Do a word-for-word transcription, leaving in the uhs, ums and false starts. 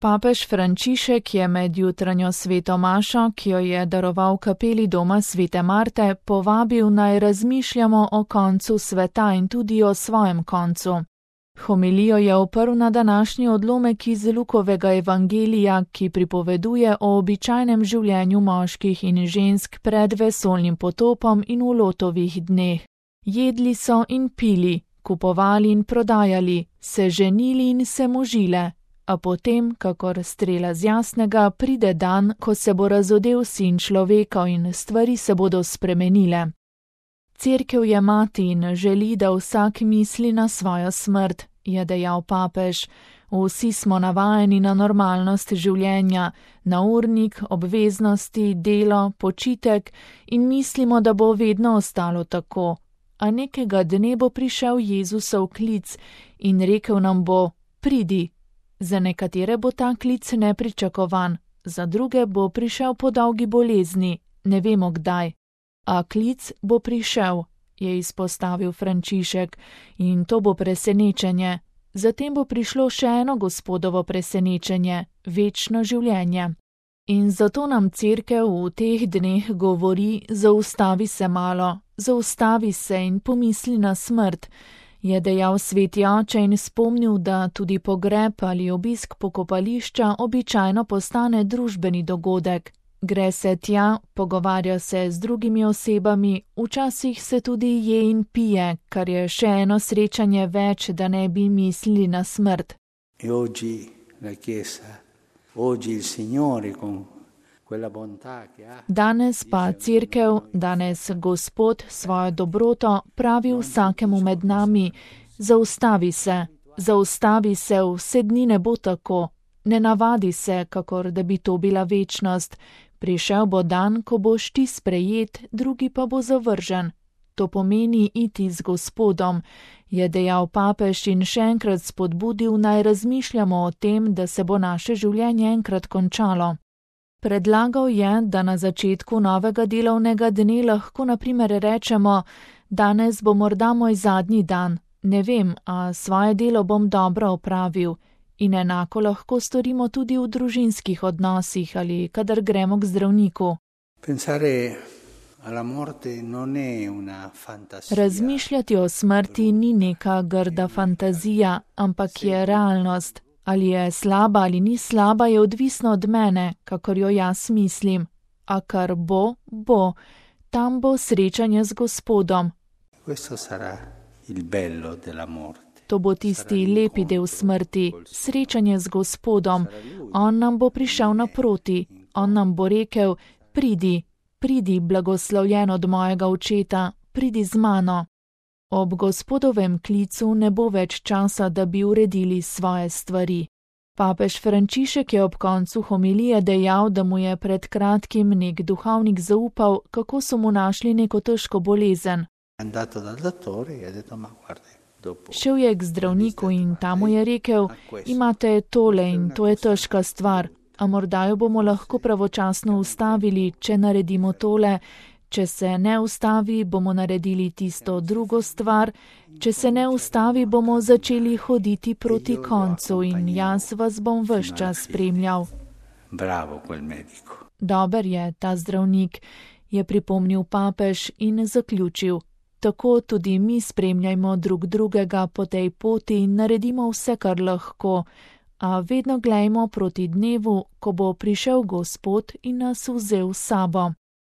Papež Frančišek je med jutranjo sveto mašo, ki jo je daroval kapeli doma svete Marte, povabil naj razmišljamo o koncu sveta in tudi o svojem koncu. Homilijo je oprl na današnji odlomek iz Lukovega evangelija, ki pripoveduje o običajnem življenju moških in žensk pred vesoljnim potopom in v Lotovih dneh. Jedli so in pili, kupovali in prodajali, se ženili in se možile. A potem, kakor strela z jasnega, pride dan, ko se bo razodel sin človeka in stvari se bodo spremenile. Cerkev je mati in želi, da vsak misli na svojo smrt, je dejal papež. Vsi smo navajeni na normalnost življenja, na urnik, obveznosti, delo, počitek in mislimo, da bo vedno ostalo tako. A nekega dne bo prišel Jezusov klic in rekel nam bo: pridi. Za nekatere bo ta klic nepričakovan, za druge bo prišel po dolgi bolezni, ne vemo kdaj. A klic bo prišel, je izpostavil Frančišek, in to bo presenečenje. Zatem bo prišlo še eno Gospodovo presenečenje, večno življenje. In zato nam cerkev v teh dneh govori: zaustavi se malo, zaustavi se in pomisli na smrt, je dejal sveti oče in spomnil, da tudi pogreb ali obisk pokopališča običajno postane družbeni dogodek. Gre se tja, pogovarja se z drugimi osebami, včasih se tudi je in pije, kar je še eno srečanje več, da ne bi mislili na smrt. Danes pa cerkev, danes Gospod svojo dobroto pravi vsakemu med nami: zaustavi se, zaustavi se, vse dni ne bo tako, ne navadi se, kakor da bi to bila večnost. Prišel bo dan, ko boš ti sprejet, drugi pa bo zavržen. To pomeni iti z Gospodom, je dejal papež in še enkrat spodbudil, naj razmišljamo o tem, da se bo naše življenje enkrat končalo. Predlagal je, da na začetku novega delovnega dne lahko na primer rečemo: danes bo morda moj zadnji dan, ne vem, a svoje delo bom dobro opravil. In enako lahko storimo tudi v družinskih odnosih ali kadar gremo k zdravniku. Razmišljati o smrti ni neka grda fantazija, ampak je realnost. Ali je slaba ali ni slaba, je odvisno od mene, kakor jo jaz mislim. A kar bo, bo. Tam bo srečanje z Gospodom. To bo tisti lepi del smrti, srečanje z Gospodom. On nam bo prišel naproti. On nam bo rekel: pridi, pridi, blagoslovljen od mojega očeta, pridi z mano. Ob Gospodovem klicu ne bo več časa, da bi uredili svoje stvari. Papež Frančišek je ob koncu homilije dejal, da mu je pred kratkim nek duhovnik zaupal, kako so mu našli neko težko bolezen. Šel je k zdravniku in ta mu je rekel: imate tole in to je težka stvar, a morda jo bomo lahko pravočasno ustavili, če naredimo tole. Če se ne ustavi, bomo naredili tisto drugo stvar, če se ne ustavi, bomo začeli hoditi proti koncu in jaz vas bom ves čas spremljal. Dober je ta zdravnik, je pripomnil papež in zaključil: tako tudi mi spremljajmo drug drugega po tej poti in naredimo vse, kar lahko, a vedno glejmo proti dnevu, ko bo prišel Gospod in nas vzel s sabo.